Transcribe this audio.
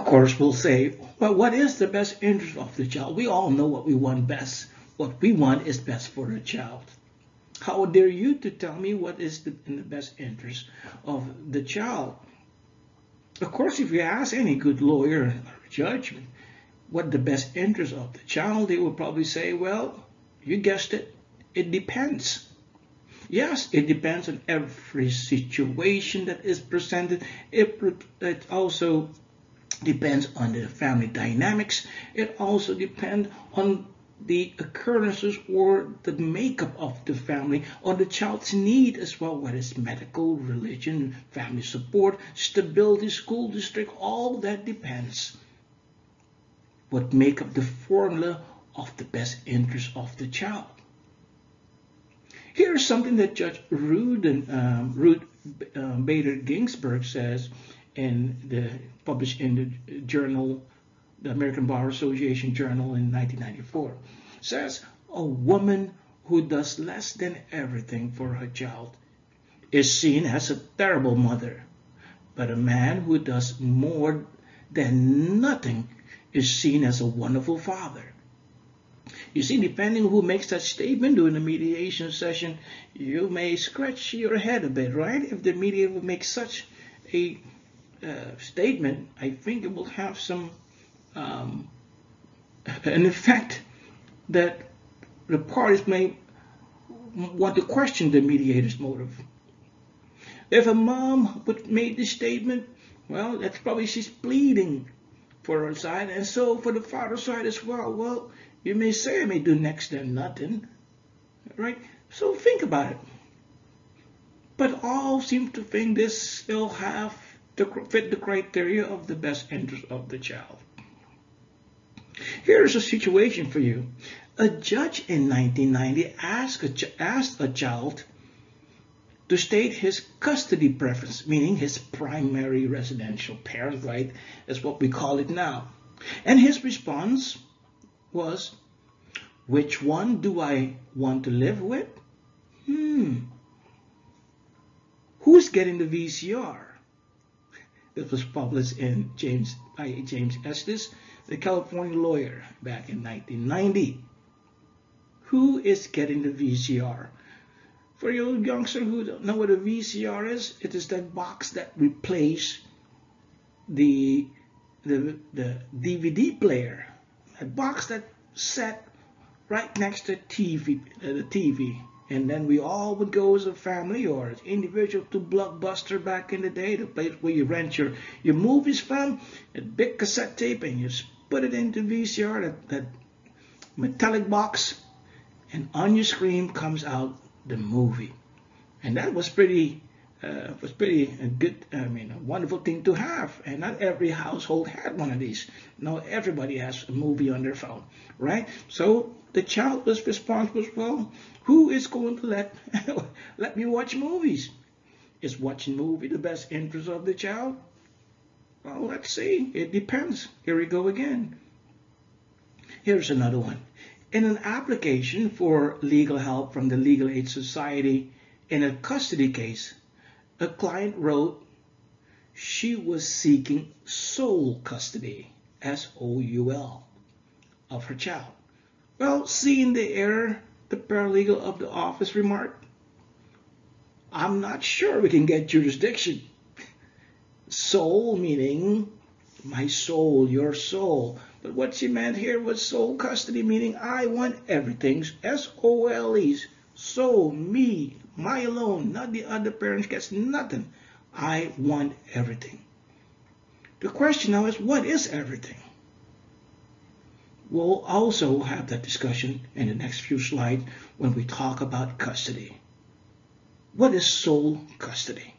course, we'll say, well, what is the best interest of the child? We all know what we want best. What we want is best for the child. How dare you to tell me what is in the best interest of the child? Of course, if you ask any good lawyer or judge what the best interest of the child, they will probably say, well, you guessed it, it depends. Yes, it depends on every situation that is presented. It also depends on the family dynamics. It also depends on the occurrences or the makeup of the family, on the child's need as well, whether it's medical, religion, family support, stability, school district, all that depends. What make up the formula of the best interest of the child. Here's something that Judge Ruth Bader Ginsburg says published in the journal, the American Bar Association Journal in 1994. Says a woman who does less than everything for her child is seen as a terrible mother, but a man who does more than nothing is seen as a wonderful father. You see, depending who makes that statement during the mediation session, you may scratch your head a bit, right? If the mediator makes such a statement, I think it will have some an effect that the parties may want to question the mediator's motive. If a mom would make this statement, well, that's probably she's pleading for her side, and so for the father's side as well. Well, you may say I may do next to nothing, right? So think about it. But all seem to think this still have to fit the criteria of the best interest of the child. Here's a situation for you. A judge in 1990 asked a child to state his custody preference, meaning his primary residential parent, right? That's what we call it now. And his response was, which one do I want to live with? Who's getting the VCR? This was published in by James Estes, the California lawyer, back in 1990. Who is getting the VCR? For you youngsters who don't know what a VCR is, it is that box that replaces the DVD player. A box that set right next to the TV. And then we all would go as a family or as individual to Blockbuster back in the day, the place where you rent your movies from, a big cassette tape, and you put it into VCR, that metallic box, and on your screen comes out the movie. And that was pretty good, a wonderful thing to have. And not every household had one of these. Now everybody has a movie on their phone, right? So the child was responsible as well. Who is going to let me watch movies? Is watching movie the best interest of the child? Well, let's see. It depends. Here we go again. Here's another one. In an application for legal help from the Legal Aid Society in a custody case, a client wrote she was seeking sole custody, S-O-U-L, of her child. Well, seeing the error, the paralegal of the office remarked, I'm not sure we can get jurisdiction. Soul meaning my soul, your soul. But what she meant here was sole custody, meaning I want everything. S-O-L-E, soul, me, my alone, not the other parent gets nothing. I want everything. The question now is, what is everything? We'll also have that discussion in the next few slides when we talk about custody. What is sole custody?